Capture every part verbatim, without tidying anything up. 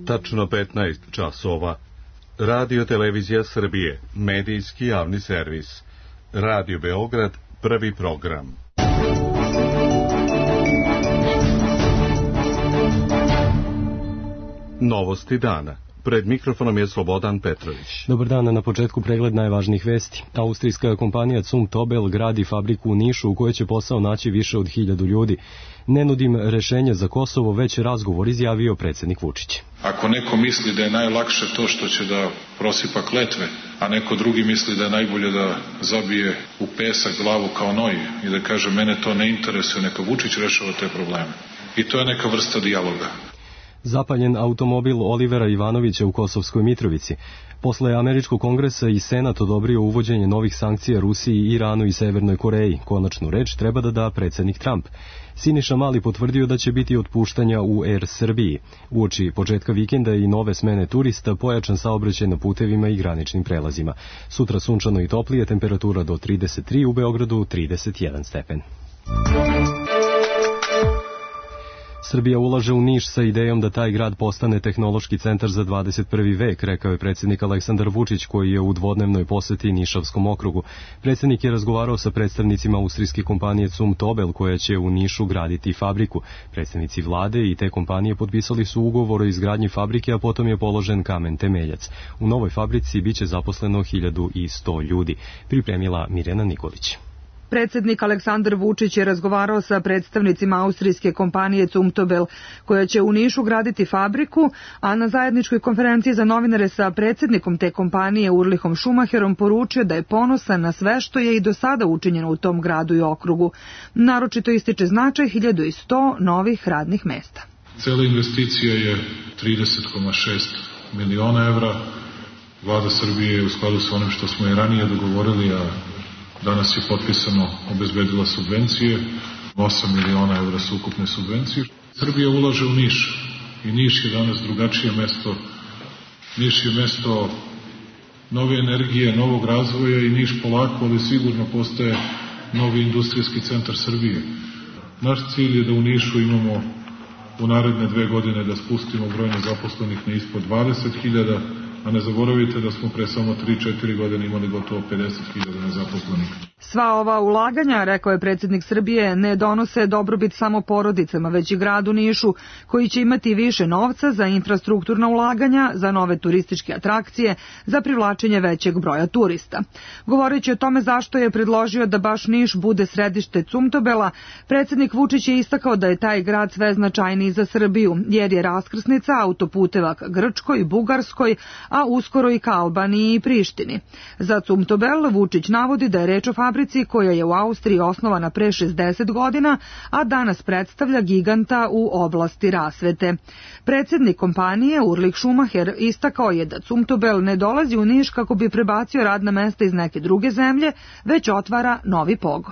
tačno petnaest časova. Radio Televizija Srbije, medijski javni servis. Radio Beograd, prvi program. Novosti dana. Pred mikrofonom je Slobodan Petrović. Dobar dan, na početku pregled najvažnijih vesti. Austrijska kompanija Zumtobel gradi fabriku u Nišu u kojoj će posao naći više od hiljadu ljudi. Ne nudim rešenje za Kosovo, već razgovor, izjavio predsjednik Vučić. Ako neko misli da je najlakše to što će da prosipa kletve, a neko drugi misli da je najbolje da zabije u pesak glavu kao noj i da kaže mene to ne interesuje, neka Vučić rešava te probleme. I to je neka vrsta dijaloga. Zapaljen automobil Olivera Ivanovića u Kosovskoj Mitrovici. Posle Američkog kongresa i Senat odobrio uvođenje novih sankcija Rusiji, Iranu i Severnoj Koreji. Konačnu reč treba da da predsjednik Trump. Siniša Mali potvrdio da će biti otpuštanja u Air Srbiji. Uoči početka vikenda i nove smene turista, pojačan saobraćaj na putevima i graničnim prelazima. Sutra sunčano i toplije, temperatura do trideset tri, u Beogradu trideset jedan stepen. Srbija ulaže u Niš sa idejom da taj grad postane tehnološki centar za dvadeset prvi vek, rekao je predsjednik Aleksandar Vučić, koji je u dvodnevnoj poseti Nišavskom okrugu. Predsjednik je razgovarao sa predstavnicima austrijske kompanije Zumtobel, koja će u Nišu graditi fabriku. Predstavnici vlade i te kompanije potpisali su ugovor o izgradnji fabrike, a potom je položen kamen temeljac. U novoj fabrici biće zaposleno hiljadu sto ljudi, pripremila Mirjana Nikolić. Predsjednik Aleksandar Vučić je razgovarao sa predstavnicima austrijske kompanije Zumtobel, koja će u Nišu graditi fabriku, a na zajedničkoj konferenciji za novinare sa predsjednikom te kompanije Ulrichom Schumacherom poručio da je ponosan na sve što je i do sada učinjeno u tom gradu i okrugu. Naročito ističe značaj hiljadu sto novih radnih mesta. Cela investicija je trideset zarez šest miliona evra. Vlada Srbije je u skladu sa onim što smo i ranije dogovorili, a danas je potpisano, obezbedila subvencije, osam miliona evra su ukupne subvencije. Srbija ulaže u Niš i Niš je danas drugačije mesto. Niš je mesto nove energije, novog razvoja i Niš polako, ali sigurno postaje novi industrijski centar Srbije. Naš cilj je da u Nišu imamo u naredne dve godine da spustimo broj nezaposlenih na ispod dvadeset hiljada, a ne zaboravite da smo pre samo tri četiri godine imali gotovo pedeset hiljada nezaposlenih. Sva ova ulaganja, rekao je predsjednik Srbije, ne donose dobrobit samo porodicama, već i gradu Nišu, koji će imati više novca za infrastrukturna ulaganja, za nove turističke atrakcije, za privlačenje većeg broja turista. Govoreći o tome zašto je predložio da baš Niš bude središte Zumtobela, predsjednik Vučić je istakao da je taj grad sve značajniji za Srbiju, jer je raskrsnica autoputeva ka Grčkoj, Bugarskoj, a uskoro i ka Albaniji i Prištini. Za Zumtobel Vučić navodi da je reč o fabrici koja je u Austriji osnovana pre šezdeset godina, a danas predstavlja giganta u oblasti rasvete. Predsjednik kompanije Ulrich Schumacher istakao je da Zumtobel ne dolazi u Niš kako bi prebacio radna mesta iz neke druge zemlje, već otvara novi pogon.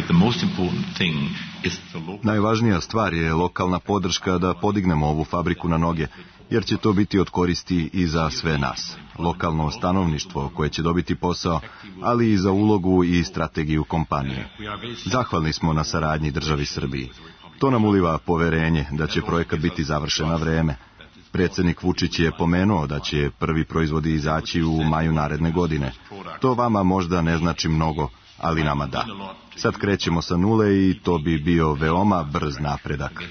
Najvažnija stvar je lokalna podrška da podignemo ovu fabriku na noge, jer će to biti od koristi i za sve nas. Lokalno stanovništvo koje će dobiti posao, ali i za ulogu i strategiju kompanije. Zahvalni smo na saradnji državi Srbiji. To nam uliva poverenje da će projekat biti završen na vreme. Predsjednik Vučić je pomenuo da će prvi proizvodi izaći u maju naredne godine. To vama možda ne znači mnogo, ali nama da. Sad krećemo sa nule i to bi bio veoma brz napredak.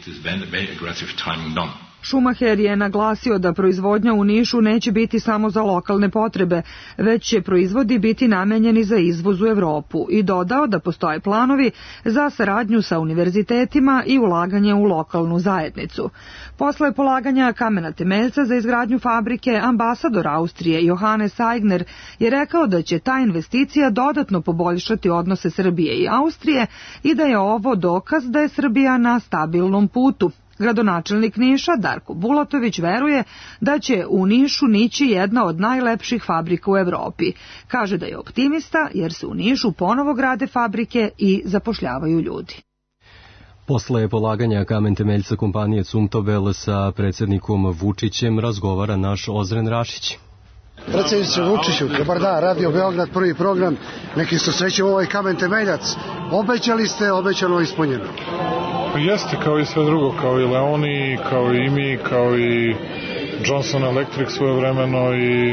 Schumacher je naglasio da proizvodnja u Nišu neće biti samo za lokalne potrebe, već će proizvodi biti namenjeni za izvoz u Evropu i dodao da postoje planovi za saradnju sa univerzitetima i ulaganje u lokalnu zajednicu. Posle polaganja kamena temeljca za izgradnju fabrike, ambasador Austrije Johannes Aigner je rekao da će ta investicija dodatno poboljšati odnose Srbije i Austrije i da je ovo dokaz da je Srbija na stabilnom putu. Gradonačelnik Niša Darko Bulatović veruje da će u Nišu nići jedna od najlepših fabrika u Evropi. Kaže da je optimista jer se u Nišu ponovo grade fabrike i zapošljavaju ljudi. Posle polaganja kamen temeljca kompanije Zumtobel sa predsjednikom Vučićem razgovara naš Ozren Rašić. Predsjedniče Vučiću, dobar dan, Radio Beograd, prvi program, neki su sreće u ovaj kamen temeljac. Obećali ste, obećano ispunjeno. Pa jeste, kao i sve drugo, kao i Leoni, kao i mi, kao i Johnson Electric svojevremeno i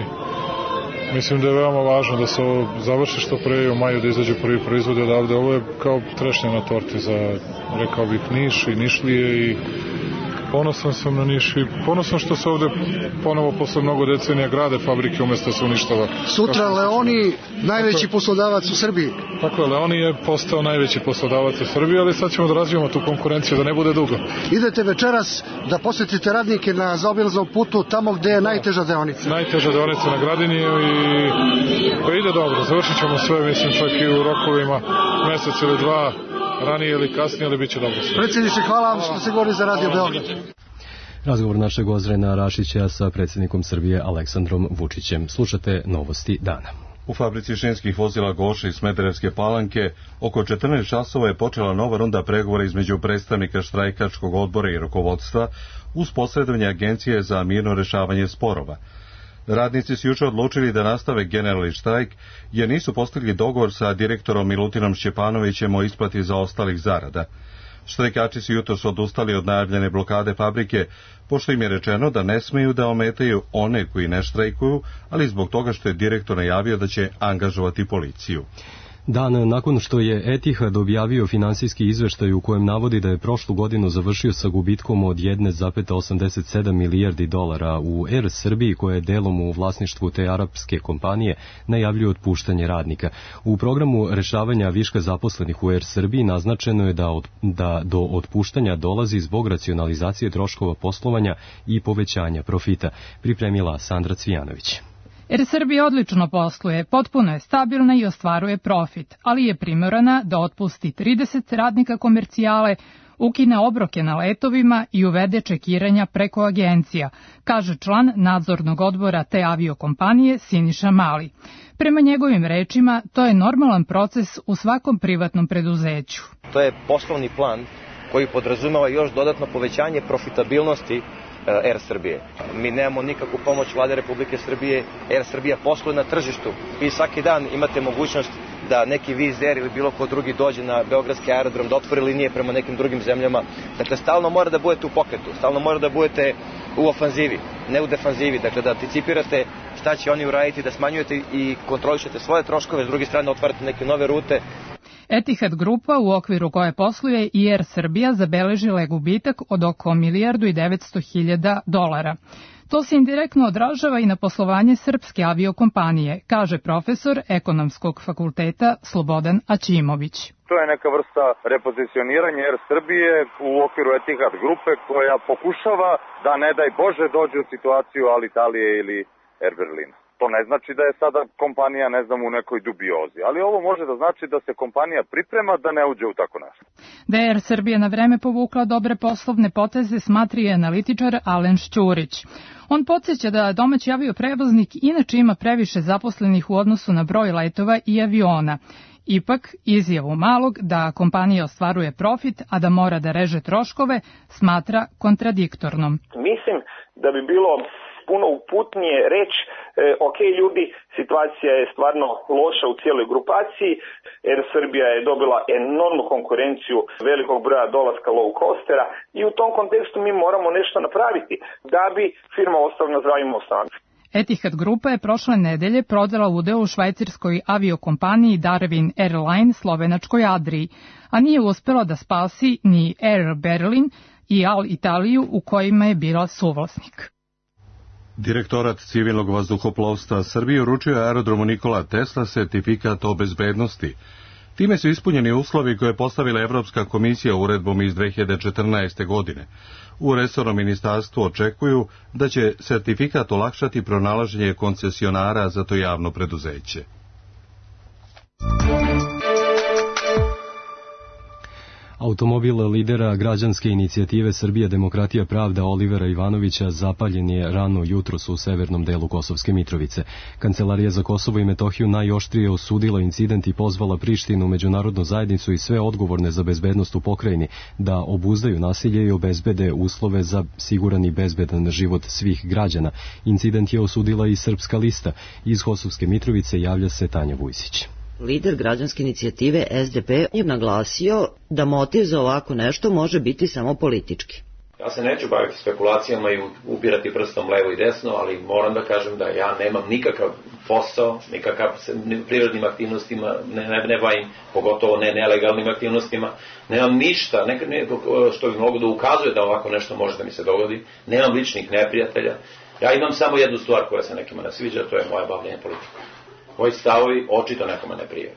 mislim da je veoma važno da se ovo završi što pre i u maju da izađu prvi proizvode odavde. Ovo je kao trešnja na torti za, rekao bih, Niš i Nišlije i ponosan sam na Niš i ponosan što se ovde ponovo posle mnogo decenija grade fabrike umjesto se uništava. Sutra Leoni, najveći tako, poslodavac u Srbiji. Tako je, Leoni je postao najveći poslodavac u Srbiji, ali sad ćemo da razvijemo tu konkurenciju, da ne bude dugo. Idete večeras da posjetite radnike na zaobilaznom putu tamo gde je najteža deonica. Najteža deonica na Gradiniju i pa ide dobro, završit ćemo sve, mislim, čak i u rokovima mesec ili dva, ranije ili kasnije, ali bit će dobro sve. Predsjedniče, hvala vam što se govori za Radio Beograd. Razgovor našeg Ozrena Rašića sa predsjednikom Srbije Aleksandrom Vučićem. Slušate novosti dana. U fabrici šinskih vozila Goša iz Smederevske Palanke oko četrnaest časova je počela nova runda pregovora između predstavnika štrajkačkog odbora i rukovodstva uz posredovanje Agencije za mirno rešavanje sporova. Radnici su juče odlučili da nastave generalni štrajk jer nisu postigli dogovor sa direktorom Milutinom Šćepanovićem o isplati zaostalih zarada. Štrajkači su jutros odustali od najavljene blokade fabrike, pošto im je rečeno da ne smeju da ometaju one koji ne štrajkuju, ali zbog toga što je direktor najavio da će angažovati policiju. Dan nakon što je Etihad objavio finansijski izveštaj u kojem navodi da je prošlu godinu završio sa gubitkom od jedan zarez osamdeset sedam milijardi dolara, u Er Srbiji, koja je delom u vlasništvu te arapske kompanije, najavljuje otpuštanje radnika. U programu rešavanja viška zaposlenih u Er Srbiji naznačeno je da, od, da do otpuštanja dolazi zbog racionalizacije troškova poslovanja i povećanja profita, pripremila Sandra Cvijanović. Er Srbija odlično posluje, potpuno je stabilna i ostvaruje profit, ali je primorana da otpusti trideset radnika komercijale, ukine obroke na letovima i uvede čekiranja preko agencija, kaže član nadzornog odbora te aviokompanije Siniša Mali. Prema njegovim rečima, to je normalan proces u svakom privatnom preduzeću. To je poslovni plan koji podrazumeva još dodatno povećanje profitabilnosti Er Srbije. Mi nemamo nikakvu pomoć Vlade Republike Srbije, Er Srbija posluje na tržištu. Vi svaki dan imate mogućnost da neki Wizz Air ili bilo ko drugi dođe na beogradski aerodrom, da otvori linije prema nekim drugim zemljama. Dakle, stalno mora da budete u pokretu, stalno mora da budete u ofanzivi, ne u defanzivi. Dakle, da anticipirate šta će oni uraditi, da smanjujete i kontrolišete svoje troškove, s druge strane otvarate neke nove rute. Etihad grupa, u okviru koje posluje i Er Srbija, zabeležila je gubitak od oko milijardu i devetsto hiljada dolara. To se indirektno odražava i na poslovanje srpske aviokompanije, kaže profesor Ekonomskog fakulteta Slobodan Aćimović. To je neka vrsta repozicioniranja Er Srbije u okviru Etihad grupe koja pokušava da, ne daj Bože, dođe u situaciju Alitalije ili Er Berlina. To ne znači da je sada kompanija, ne znam, u nekoj dubiozi, ali ovo može da znači da se kompanija priprema da ne uđe u tako nešto. Da je Er Srbija na vreme povukla dobre poslovne poteze, smatra i analitičar Alen Šćurić. On podsjeća da domaći avioprevoznik inače ima previše zaposlenih u odnosu na broj letova i aviona. Ipak, izjavu Malog da kompanija ostvaruje profit, a da mora da reže troškove, smatra kontradiktornom. Mislim da bi bilo puno uputnije reći, e, ok ljudi, situacija je stvarno loša u cijeloj grupaciji, jer Srbija je dobila enormnu konkurenciju velikog broja dolaska low costera i u tom kontekstu mi moramo nešto napraviti da bi firma ostala na zdravim osnovama. Etihad grupa je prošle nedelje prodala udeo u švajcarskoj aviokompaniji Darwin Airline slovenačkoj Adriji, a nije uspela da spasi ni Air Berlin i Al Italiju u kojima je bila suvlasnik. Direktorat civilnog vazduhoplovstva Srbije uručio aerodromu Nikola Tesla sertifikat o bezbednosti. Time su ispunjeni uslovi koje je postavila Evropska komisija uredbom iz dve hiljade četrnaeste. godine. U resornom ministarstvu očekuju da će sertifikat olakšati pronalaženje koncesionara za to javno preduzeće. Automobil lidera građanske inicijative Srbija demokratija pravda Olivera Ivanovića zapaljen je rano jutros u severnom delu Kosovske Mitrovice. Kancelarija za Kosovo i Metohiju najoštrije osudila incident i pozvala Prištinu, međunarodnu zajednicu i sve odgovorne za bezbednost u pokrajini da obuzdaju nasilje i obezbede uslove za siguran i bezbedan život svih građana. Incident je osudila i Srpska lista. Iz Kosovske Mitrovice javlja se Tanja Vujsić. Lider građanske inicijative S D P je naglasio da motiv za ovako nešto može biti samo politički. Ja se neću baviti spekulacijama i upirati prstom levo i desno, ali moram da kažem da ja nemam nikakav posao, nikakav privrednim aktivnostima, ne, ne, ne bavim, pogotovo ne nelegalnim aktivnostima, nemam ništa ne, ne, što bi moglo da ukazuje da ovako nešto može da mi se dogodi, nemam ličnih neprijatelja. Ja imam samo jednu stvar koja se nekima ne sviđa, to je moje bavljenje politikom. Moji stavovi očito nekome ne prije.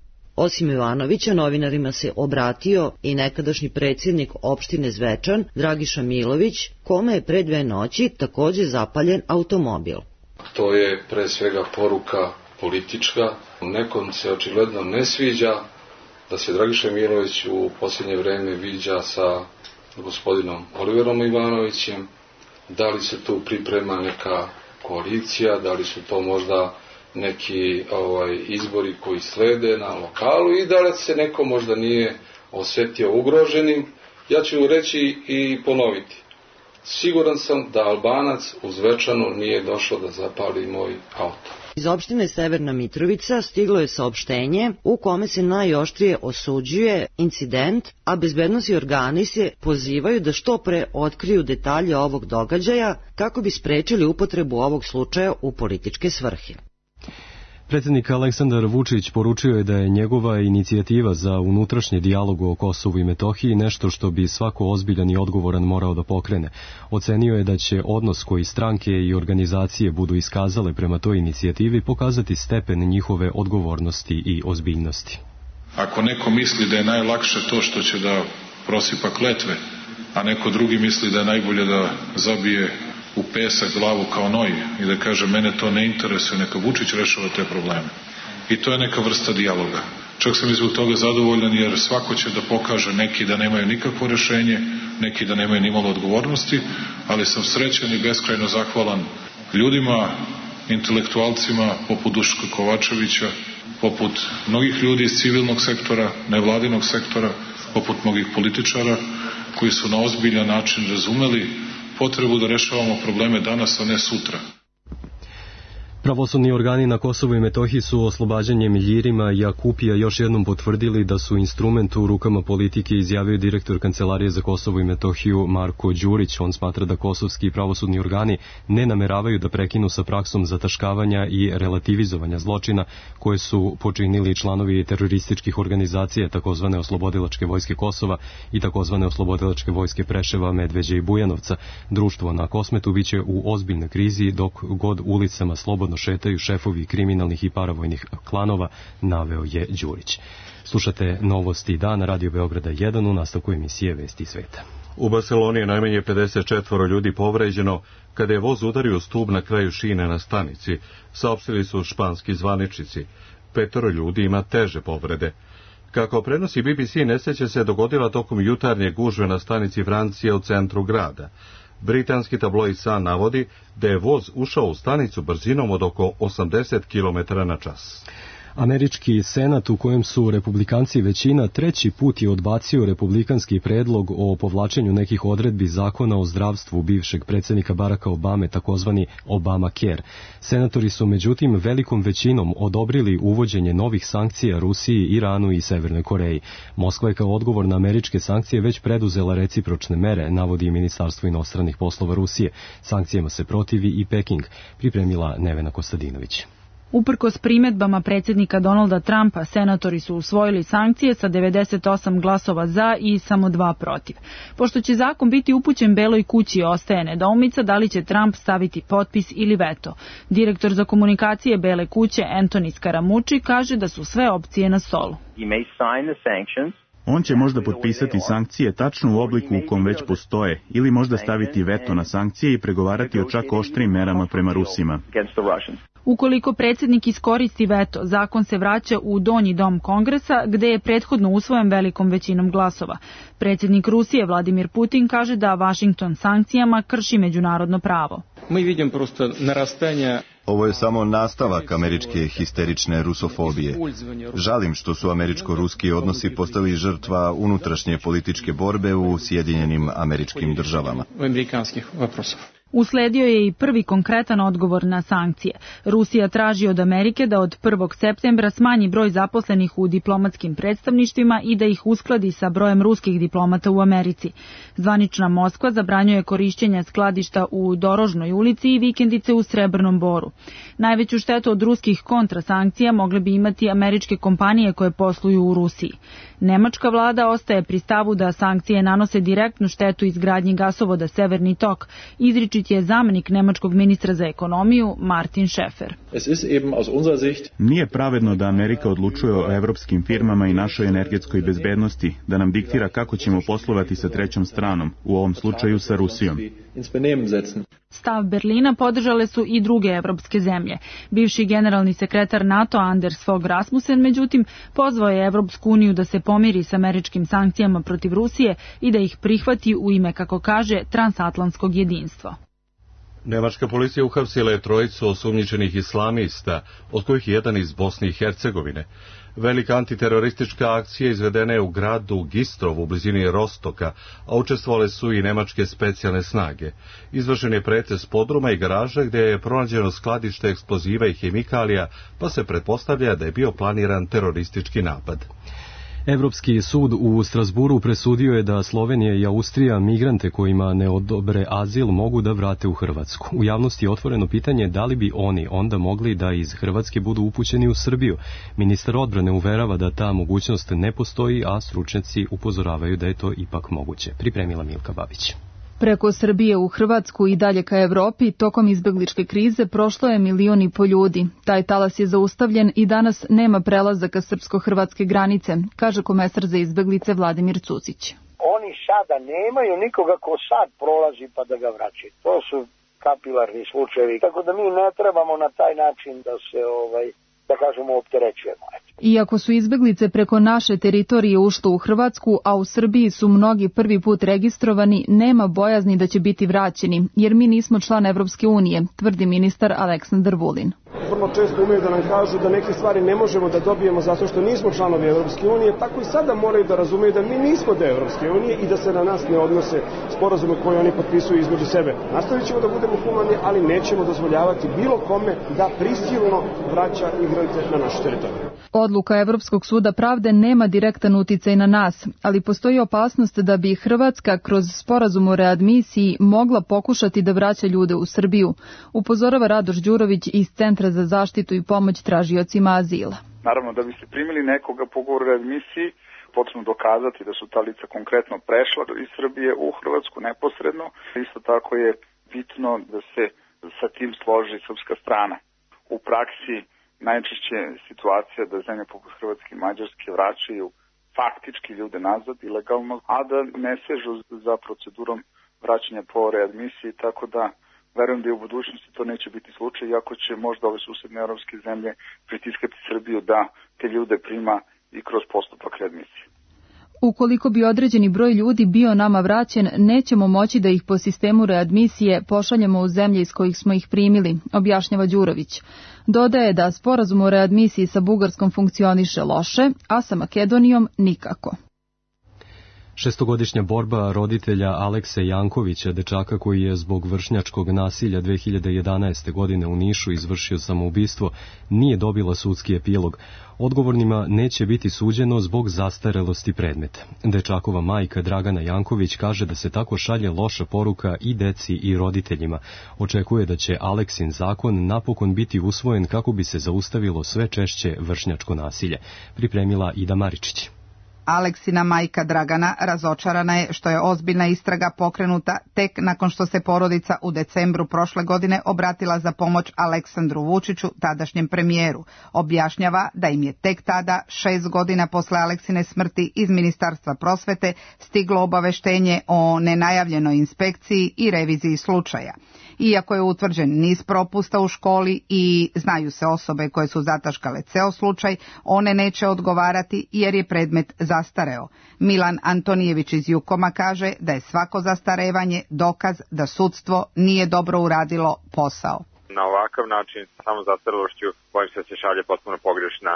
Osim Ivanovića, novinarima se obratio i nekadašnji predsjednik opštine Zvečan, Dragiša Milović, kome je pre dve noći takođe zapaljen automobil. To je pre svega poruka politička. Nekom se očigledno ne sviđa da se Dragiša Milović u posljednje vreme viđa sa gospodinom Oliverom Ivanovićem. Da li se tu priprema neka koalicija, da li su to možda neki ovaj, izbori koji slede na lokalu i da li se neko možda nije osjetio ugroženim. Ja ću reći i ponoviti. Siguran sam da Albanac u Zvečanu nije došao da zapali moj auto. Iz opštine Severna Mitrovica stiglo je saopštenje u kome se najoštrije osuđuje incident, a bezbednosni organi se pozivaju da što pre otkriju detalje ovog događaja kako bi sprečili upotrebu ovog slučaja u političke svrhe. Predsjednik Aleksandar Vučić poručio je da je njegova inicijativa za unutrašnji dijalog o Kosovu i Metohiji nešto što bi svako ozbiljan i odgovoran morao da pokrene. Ocenio je da će odnos koji stranke i organizacije budu iskazale prema toj inicijativi pokazati stepen njihove odgovornosti i ozbiljnosti. Ako neko misli da je najlakše to što će da prosipa kletve, a neko drugi misli da je najbolje da zabije u pesak glavu kao noj i da kaže mene to ne interesuje, neka Vučić rešava te probleme. I to je neka vrsta dijaloga. Čak sam izbog toga zadovoljan jer svako će da pokaže, neki da nemaju nikakvo rešenje, neki da nemaju nimalo odgovornosti, ali sam srećan i beskrajno zahvalan ljudima, intelektualcima poput Duška Kovačevića, poput mnogih ljudi iz civilnog sektora, nevladinog sektora, poput mnogih političara koji su na ozbiljan način razumeli potrebu da rešavamo probleme danas, a ne sutra. Pravosudni organi na Kosovu i Metohiji su oslobađanjem Ljirima i Akupija još jednom potvrdili da su instrument u rukama politike, izjavio direktor Kancelarije za Kosovo i Metohiju Marko Đurić. On smatra da kosovski pravosudni organi ne nameravaju da prekinu sa praksom zataškavanja i relativizovanja zločina koje su počinili članovi terorističkih organizacija takozvane Oslobodilačke vojske Kosova i takozvane Oslobodilačke vojske Preševa, Medveđe i Bujanovca. Društvo na Kosmetu biće u ozbiljnoj krizi dok god ulicama slobodno šetaju šefovi kriminalnih i paravojnih klanova, naveo je Đurić. Slušate Novosti dana, Radio Beograda jedan, u nastavku emisije Vesti sveta. U Barceloni je najmanje pedeset četvoro ljudi povređeno kada je voz udario stub na kraju šine na stanici, saopštili su španski zvaničnici. Petoro ljudi ima teže povrede. Kako prenosi B B C, nesreća se dogodila tokom jutarnje gužve na stanici Francije u centru grada. Britanski tabloid Sun navodi da je voz ušao u stanicu brzinom od oko osamdeset kilometara na čas. Američki senat, u kojem su republikanci većina, treći put je odbacio republikanski predlog o povlačenju nekih odredbi zakona o zdravstvu bivšeg predsjednika Baracka Obame, takozvani Obamacare. Senatori su međutim velikom većinom odobrili uvođenje novih sankcija Rusiji, Iranu i Severnoj Koreji. Moskva je kao odgovor na američke sankcije već preduzela recipročne mere, navodi Ministarstvo inostranih poslova Rusije. Sankcijama se protivi i Peking, pripremila Nevena Kostadinović. Uprkos primedbama predsjednika Donalda Trumpa, senatori su usvojili sankcije sa devedeset osam glasova za i samo dva protiv. Pošto će zakon biti upućen Beloj kući, ostaje nedoumica da li će Trump staviti potpis ili veto. Direktor za komunikacije Bele kuće Anthony Scaramucci kaže da su sve opcije na stolu. On će možda potpisati sankcije tačno u obliku u kom već postoje, ili možda staviti veto na sankcije i pregovarati o čak oštrim merama prema Rusima. Ukoliko predsjednik iskoristi veto, zakon se vraća u donji dom Kongresa, gde je prethodno usvojen velikom većinom glasova. Predsjednik Rusije Vladimir Putin kaže da Washington sankcijama krši međunarodno pravo. Mi vidimo prosto narastanje. Ovo je samo nastavak američke histerične rusofobije. Žalim što su američko-ruski odnosi postali žrtva unutrašnje političke borbe u Sjedinjenim Američkim Državama. Usledio je i prvi konkretan odgovor na sankcije. Rusija traži od Amerike da od prvog septembra smanji broj zaposlenih u diplomatskim predstavništvima i da ih uskladi sa brojem ruskih diplomata u Americi. Zvanična Moskva zabranjuje korišćenje skladišta u Dorožnoj ulici i vikendice u Srebrnom Boru. Najveću štetu od ruskih kontrasankcija mogle bi imati američke kompanije koje posluju u Rusiji. Nemačka vlada ostaje pri stavu da sankcije nanose direktnu štetu izgradnji gasovoda Severni tok, izričit je zamenik nemačkog ministra za ekonomiju Martin Schäfer. Nije pravedno da Amerika odlučuje o evropskim firmama i našoj energetskoj bezbednosti, da nam diktira kako ćemo poslovati sa trećom stranom, u ovom slučaju sa Rusijom. Stav Berlina podržale su i druge evropske zemlje. Bivši generalni sekretar NATO Anders Fogh Rasmussen, međutim, pozvao je Evropsku uniju da se pomiri s američkim sankcijama protiv Rusije i da ih prihvati u ime, kako kaže, transatlantskog jedinstva. Nemačka policija uhapsila je trojicu osumnjičenih islamista, od kojih je jedan iz Bosne i Hercegovine. Velika antiteroristička akcija izvedena je u gradu Gistrov u blizini Rostoka, a učestvovale su i nemačke specijalne snage. Izvršen je pretres podruma i garaža gdje je pronađeno skladište eksploziva i hemikalija, pa se pretpostavlja da je bio planiran teroristički napad. Evropski sud u Strasburu presudio je da Slovenija i Austrija migrante kojima ne odobre azil mogu da vrate u Hrvatsku. U javnosti je otvoreno pitanje da li bi oni onda mogli da iz Hrvatske budu upućeni u Srbiju. Ministar odbrane uverava da ta mogućnost ne postoji, a stručnjaci upozoravaju da je to ipak moguće. Pripremila Milka Babić. Preko Srbije u Hrvatsku i dalje ka Evropi, tokom izbegličke krize prošlo je milion i po ljudi. Taj talas je zaustavljen i danas nema prelazaka srpsko-hrvatske granice, kaže komesar za izbeglice Vladimir Cucić. Oni sada nemaju nikoga ko sad prolazi pa da ga vraća. To su kapilarni slučajevi, tako da mi ne trebamo na taj način da se, ovaj, da kažemo, opterećujemo. Iako su izbeglice preko naše teritorije ušle u Hrvatsku, a u Srbiji su mnogi prvi put registrovani, nema bojazni da će biti vraćeni, jer mi nismo član Evropske unije, tvrdi ministar Aleksandar Vulin. Vrlo često umeju da nam kažu da neke stvari ne možemo da dobijemo zato što nismo članovi Evropske unije, tako i sada moraju da razumeju da mi nismo deo Evropske unije i da se na nas ne odnose sporazume koje oni potpisuju između sebe. Nastavit ćemo da budemo humani, ali nećemo dozvoljavati bilo kome da prisilno vraća migrante na našu teritoriju. Odluka Evropskog suda pravde nema direktan uticaj na nas, ali postoji opasnost da bi Hrvatska kroz sporazum o readmisiji mogla pokušati da vraća ljude u Srbiju, upozorava Radoš Đurović iz Centra za zaštitu i pomoć tražiocima azila. Naravno, da biste primili nekoga po ugovoru o readmisiji, potrebno dokazati da su ta lica konkretno prešla iz Srbije u Hrvatsku neposredno. Isto tako je bitno da se sa tim složi srpska strana. U praksi najčešće je situacija da zemlje poput Hrvatske i Mađarske vraćaju faktički ljude nazad ilegalno, a da ne sežu za procedurom vraćanja po readmisiji, tako da verujem da i u budućnosti to neće biti slučaj, iako će možda ove susedne europske zemlje pritiskati Srbiju da te ljude prima i kroz postupak readmisije. Ukoliko bi određeni broj ljudi bio nama vraćen, nećemo moći da ih po sistemu readmisije pošaljemo u zemlje iz kojih smo ih primili, objašnjava Đurović. Dodaje da sporazum o readmisiji sa Bugarskom funkcioniše loše, a sa Makedonijom nikako. Šestogodišnja borba roditelja Alekse Jankovića, dečaka koji je zbog vršnjačkog nasilja dve hiljade jedanaeste. godine u Nišu izvršio samoubistvo, nije dobila sudski epilog. Odgovornima neće biti suđeno zbog zastarelosti predmeta. Dečakova majka Dragana Janković kaže da se tako šalje loša poruka i deci i roditeljima. Očekuje da će Aleksin zakon napokon biti usvojen kako bi se zaustavilo sve češće vršnjačko nasilje. Pripremila Ida Maričić. Aleksina majka Dragana razočarana je što je ozbiljna istraga pokrenuta tek nakon što se porodica u decembru prošle godine obratila za pomoć Aleksandru Vučiću, tadašnjem premijeru. Objašnjava da im je tek tada, šest godina posle Aleksine smrti, iz Ministarstva prosvete stiglo obaveštenje o nenajavljenoj inspekciji i reviziji slučaja. Iako je utvrđen niz propusta u školi i znaju se osobe koje su zataškale ceo slučaj, one neće odgovarati jer je predmet zastareo. Milan Antonijević iz Jukoma kaže da je svako zastarevanje dokaz da sudstvo nije dobro uradilo posao. Na ovakav način, samo zastarelošću, bojim se da se šalje potpuno pogrešna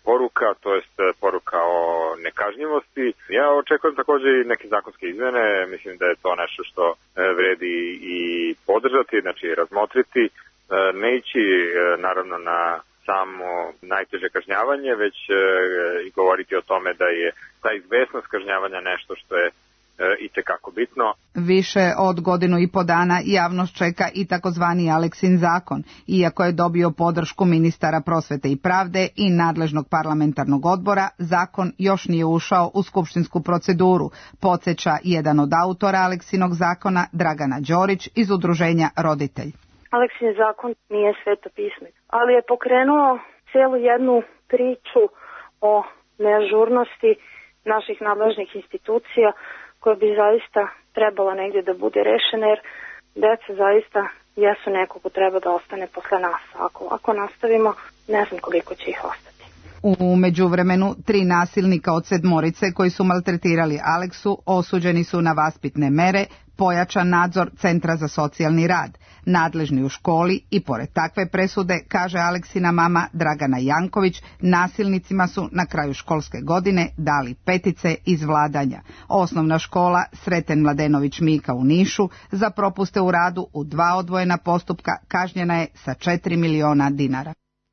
poruka, to jest poruka o nekažnjivosti. Ja očekujem također i neke zakonske izmene, mislim da je to nešto što vredi i podržati, znači razmotriti, ne ići naravno na samo najteže kažnjavanje, već i govoriti o tome da je ta izvesnost kažnjavanja nešto što je i tekako bitno. Više od godinu i po dana javnost čeka i takozvani Aleksin zakon, iako je dobio podršku ministara prosvete i pravde i nadležnog parlamentarnog odbora, zakon još nije ušao u skupštinsku proceduru, podsjeća jedan od autora Aleksinog zakona, Dragana Đorić iz udruženja Roditelj. Aleksin zakon nije sveto pismo, ali je pokrenuo cijelu jednu priču o neažurnosti naših nadležnih institucija, koja bi zaista trebala negdje da bude rešena, jer deca zaista jesu neko ko treba da ostane posle nas. Ako, ako nastavimo, ne znam koliko će ih ostati. U međuvremenu, tri nasilnika od sedmorice koji su maltretirali Aleksu osuđeni su na vaspitne mere, pojačan nadzor Centra za socijalni rad, nadležni u školi i pored takve presude, kaže Aleksina mama Dragana Janković, nasilnicima su na kraju školske godine dali petice iz vladanja. Osnovna škola Sreten Mladenović Mika u Nišu za propuste u radu u dva odvojena postupka kažnjena je sa četiri miliona dinara.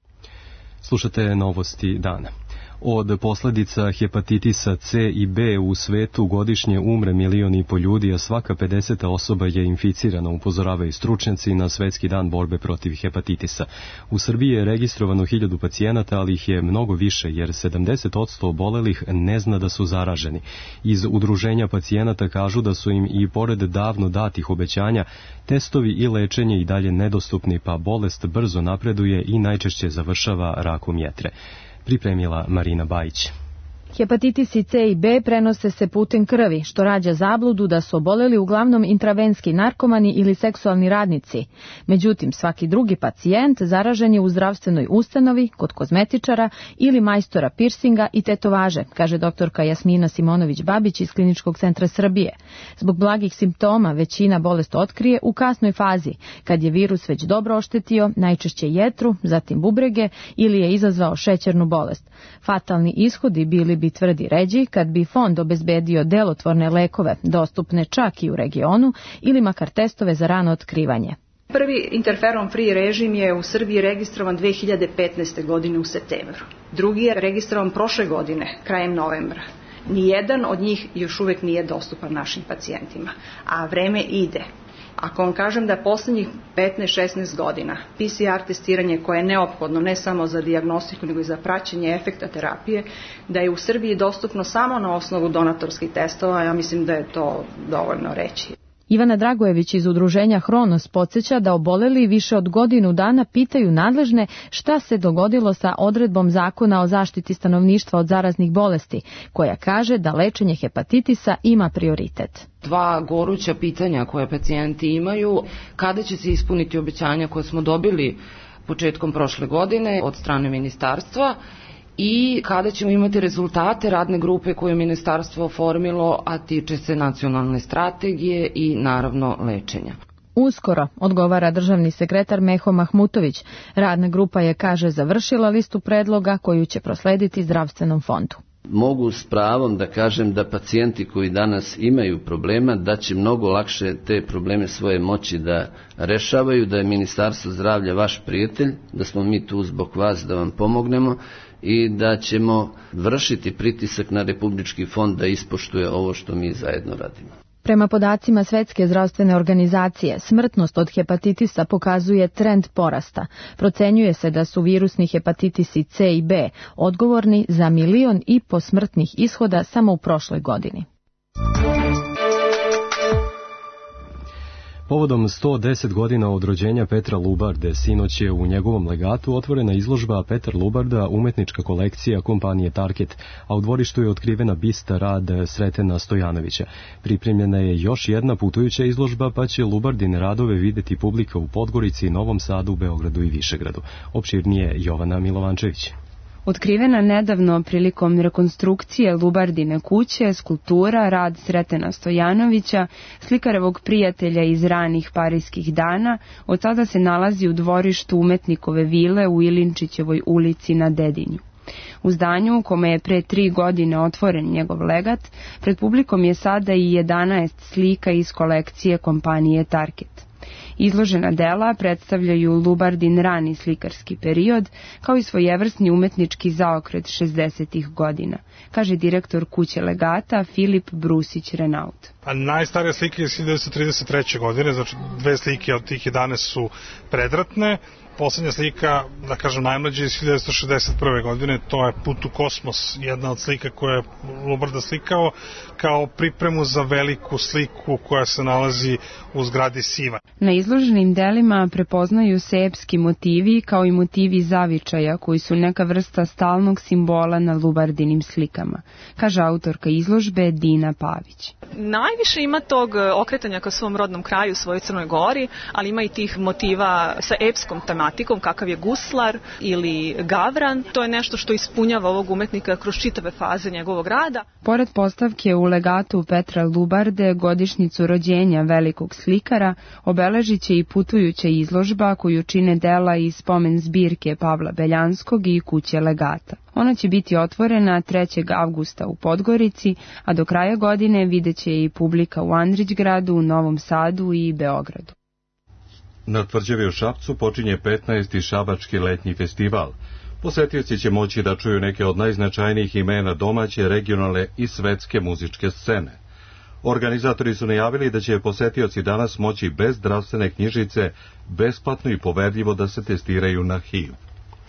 Slušate novosti dana. Od posljedica hepatitisa C i B u svetu godišnje umre milion i po ljudi, a svaka pedeseta osoba je inficirana, upozoravaju stručnjaci na Svetski dan borbe protiv hepatitisa. U Srbiji je registrovano hiljadu pacijenata, ali ih je mnogo više, jer sedamdeset posto obolelih ne zna da su zaraženi. Iz udruženja pacijenata kažu da su im i pored davno datih obećanja testovi i lečenje i dalje nedostupni, pa bolest brzo napreduje i najčešće završava rakom jetre. Pripremila Marina Bajić. Hepatitisi C i B prenose se putem krvi, što rađa zabludu da su oboleli uglavnom intravenski narkomani ili seksualni radnici. Međutim, svaki drugi pacijent zaražen je u zdravstvenoj ustanovi, kod kozmetičara ili majstora pirsinga i tetovaže, kaže doktorka Jasmina Simonović-Babić iz Kliničkog centra Srbije. Zbog blagih simptoma većina bolest otkrije u kasnoj fazi, kad je virus već dobro oštetio, najčešće jetru, zatim bubrege ili je izazvao šećernu bolest. Fatalni ishodi bili bi tvrdi ređi kad bi fond obezbedio delotvorne lekove, dostupne čak i u regionu, ili makar testove za rano otkrivanje. Prvi interferon free režim je u Srbiji registrovan dve hiljade petnaeste. godine u septembru. Drugi je registrovan prošle godine, krajem novembra. Nijedan od njih još uvek nije dostupan našim pacijentima, a vreme ide. Ako vam kažem da poslednjih petnaest šesnaest godina P C R testiranje koje je neophodno ne samo za dijagnostiku nego i za praćenje efekta terapije, da je u Srbiji dostupno samo na osnovu donatorskih testova, ja mislim da je to dovoljno reći. Ivana Dragojević iz udruženja Hronos podsjeća da oboleli više od godinu dana pitaju nadležne šta se dogodilo sa odredbom Zakona o zaštiti stanovništva od zaraznih bolesti, koja kaže da lečenje hepatitisa ima prioritet. Dva goruća pitanja koje pacijenti imaju, kada će se ispuniti obećanja koje smo dobili početkom prošle godine od strane ministarstva, i kada ćemo imati rezultate radne grupe koje je ministarstvo oformilo, a tiče se nacionalne strategije i naravno lečenja. Uskoro, odgovara državni sekretar Meho Mahmutović. Radna grupa je, kaže, završila listu predloga koju će proslediti zdravstvenom fondu. Mogu s pravom da kažem da pacijenti koji danas imaju problema, da će mnogo lakše te probleme svoje moći da rešavaju, da je Ministarstvo zdravlja vaš prijatelj, da smo mi tu zbog vas da vam pomognemo i da ćemo vršiti pritisak na Republički fond da ispoštuje ovo što mi zajedno radimo. Prema podacima Svetske zdravstvene organizacije, smrtnost od hepatitisa pokazuje trend porasta. Procenjuje se da su virusni hepatitisi C i B odgovorni za milion i po smrtnih ishoda samo u prošloj godini. Povodom sto deset godina od rođenja Petra Lubarde, sinoć je u njegovom legatu otvorena izložba Petar Lubarda, umetnička kolekcija kompanije Target, a u dvorištu je otkrivena bista rad Sretena Stojanovića. Pripremljena je još jedna putujuća izložba, pa će Lubardine radove videti publika u Podgorici, Novom Sadu, Beogradu i Višegradu. Opširnije Jovana Milovančević. Otkrivena nedavno prilikom rekonstrukcije Lubardine kuće, skulptura, rad Sretena Stojanovića, slikarevog prijatelja iz ranih parijskih dana, od tada se nalazi u dvorištu umetnikove vile u Ilinčićevoj ulici na Dedinju. U zdanju u kome je pre tri godine otvoren njegov legat, pred publikom je sada i jedanaest slika iz kolekcije kompanije Target. Izložena dela predstavljaju Lubardin rani slikarski period, kao i svojevrsni umetnički zaokret šezdesetih godina, kaže direktor kuće legata Filip Brusić-Renaud. A najstarija slika je iz hiljadu devetsto trideset treće. godine, znači dve slike od tih jedanaest su predratne. Poslednja slika, da kažem najmlađa, iz hiljadu devetsto šezdeset prve. godine, to je Put u kosmos, jedna od slika koje je Lubarda slikao kao pripremu za veliku sliku koja se nalazi u zgradi Siva. Na izloženim delima prepoznaju se epski motivi kao i motivi zavičaja koji su neka vrsta stalnog simbola na Lubardinim slikama, kaže autorka izložbe Dina Pavić. Najviše ima tog okretanja ka svom rodnom kraju, svojoj Crnoj Gori, ali ima i tih motiva sa epskom tematikom, kakav je guslar ili gavran. To je nešto što ispunjava ovog umetnika kroz čitave faze njegovog rada. Pored postavke u legatu Petra Lubarde, godišnjicu rođenja velikog slikara, obeležit će i putujuća izložba koju čine dela iz spomen zbirke Pavla Beljanskog i kuće legata. Ona će biti otvorena trećeg avgusta u Podgorici, a do kraja godine vidjet će i publika u Andrićgradu, Novom Sadu i Beogradu. Na tvrđavi u Šapcu počinje petnaesti Šabački letnji festival. Posetioci će moći da čuju neke od najznačajnijih imena domaće, regionalne i svetske muzičke scene. Organizatori su najavili da će posetioci danas moći bez zdravstvene knjižice besplatno i poverljivo da se testiraju na H I V.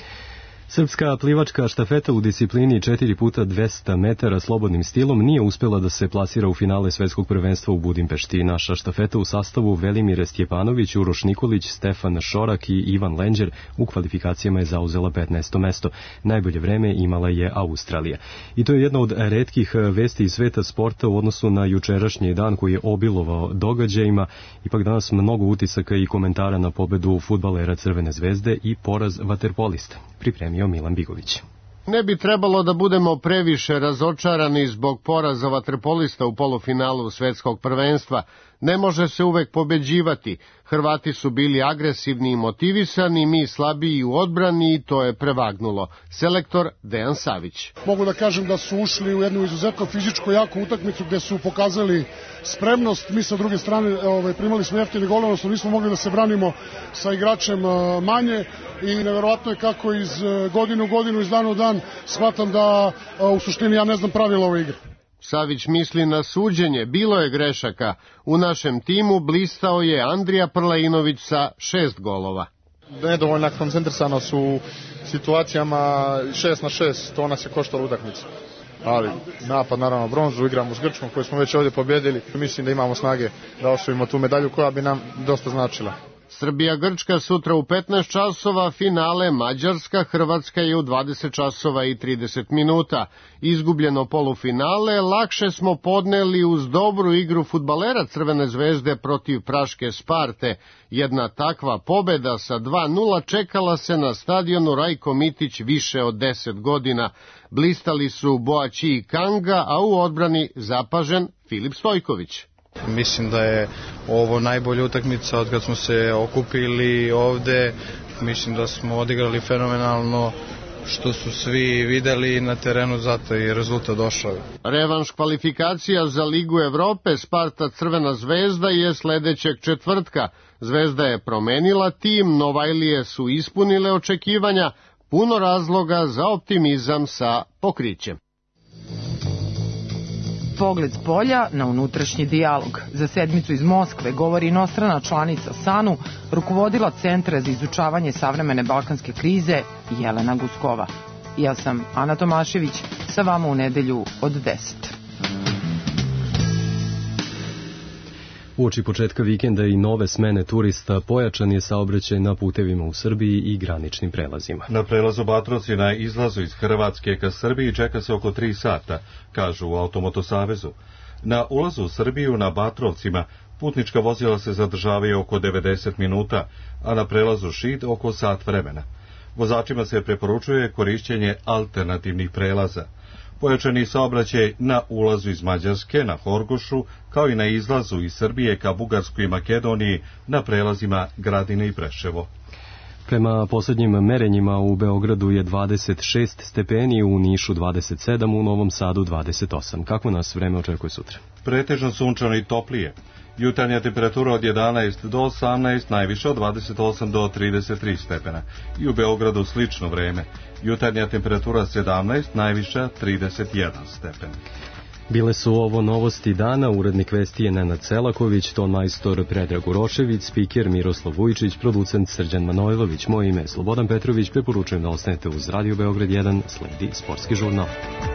Srpska plivačka štafeta u disciplini četiri puta dvesta metara slobodnim stilom nije uspjela da se plasira u finale svetskog prvenstva u Budimpešti. Naša štafeta u sastavu Velimir Stjepanović, Uroš Nikolić, Stefan Šorak i Ivan Lenđer u kvalifikacijama je zauzela petnaesto mesto. Najbolje vreme imala je Australija. I to je jedna od retkih vesti iz sveta sporta u odnosu na jučerašnji dan koji je obilovao događajima. Ipak danas mnogo utisaka i komentara na pobedu fudbalera Crvene zvezde i poraz vaterpolista. Pripremio Milan Bigović. Ne bi trebalo da budemo previše razočarani zbog poraza vaterpolista u polufinalu svetskog prvenstva. Ne može se uvek pobeđivati. Hrvati su bili agresivni i motivisani, mi slabiji u odbrani i to je prevagnulo. Selektor Dejan Savić. Mogu da kažem da su ušli u jednu izuzetno fizičko jaku utakmicu gde su pokazali spremnost. Mi sa druge strane ovaj, primali smo jeftine gole, odnosno nismo mogli da se branimo sa igračem manje i neverovatno je kako iz godine u godinu, iz dana u dan shvatam da u suštini ja ne znam pravila ove igre. Savić misli na suđenje, bilo je grešaka. U našem timu blistao je Andrija Prlainović sa šest golova. Nedovoljna koncentrisanost u situacijama šest na šest, to nas je koštalo utakmicu. Ali napad naravno bronzu, igramo s Grčkom koju smo već ovdje pobjedili. Mislim da imamo snage da osvojimo tu medalju koja bi nam dosta značila. Srbija-Grčka sutra u petnaest časova, finale Mađarska-Hrvatska je u dvadeset časova i trideset minuta. Izgubljeno polufinale lakše smo podneli uz dobru igru fudbalera Crvene zvezde protiv praške Sparte. Jedna takva pobeda sa dva nula čekala se na stadionu Rajko Mitić više od deset godina. Blistali su Boaći i Kanga, a u odbrani zapažen Filip Stojković. Mislim da je ovo najbolja utakmica od kad smo se okupili ovde. Mislim da smo odigrali fenomenalno, što su svi videli na terenu, zato je rezultat došao. Revanš kvalifikacija za Ligu Evrope Sparta Crvena zvezda je sledećeg četvrtka. Zvezda je promenila tim, Novajlije su ispunile očekivanja, puno razloga za optimizam sa pokrićem. Pogled s polja na unutrašnji dijalog. Za sedmicu iz Moskve govori inostrana članica SANU, rukovodila Centra za izučavanje savremene balkanske krize Jelena Guskova. Ja sam Ana Tomašević, sa vama u nedelju od deset. Uoči početka vikenda i nove smene turista pojačan je saobraćaj na putevima u Srbiji i graničnim prelazima. Na prelazu Batrovci na izlazu iz Hrvatske ka Srbiji čeka se oko tri sata, kažu u Automotosavezu. Na ulazu u Srbiju na Batrovcima putnička vozila se zadržavaju oko devedeset minuta, a na prelazu Šid oko sat vremena. Vozačima se preporučuje korišćenje alternativnih prelaza. Pojačani saobraćaj na ulazu iz Mađarske na Horgošu, kao i na izlazu iz Srbije ka Bugarskoj i Makedoniji na prelazima Gradine i Preševo. Prema posljednjim merenjima u Beogradu je dvadeset šest stepeni, u Nišu dvadeset sedam, u Novom Sadu dvadeset osam. Kako nas vreme očekuje sutra? Pretežno sunčano i toplije. Jutarnja temperatura od jedanaest do osamnaest, najviše od dvadeset osam do trideset tri stepena. I u Beogradu slično vreme. Jutarnja temperatura sedamnaest, najviša trideset jedan stepen. Bile su ovo novosti dana, urednik vesti je Nenad Selaković, ton majstor Predrag Urošević, spiker Miroslav Vujčić, producent Srđan Manojlović, moje ime je Slobodan Petrović, preporučujem da ostanete uz Radio Beograd jedan, sledi sportski žurnal.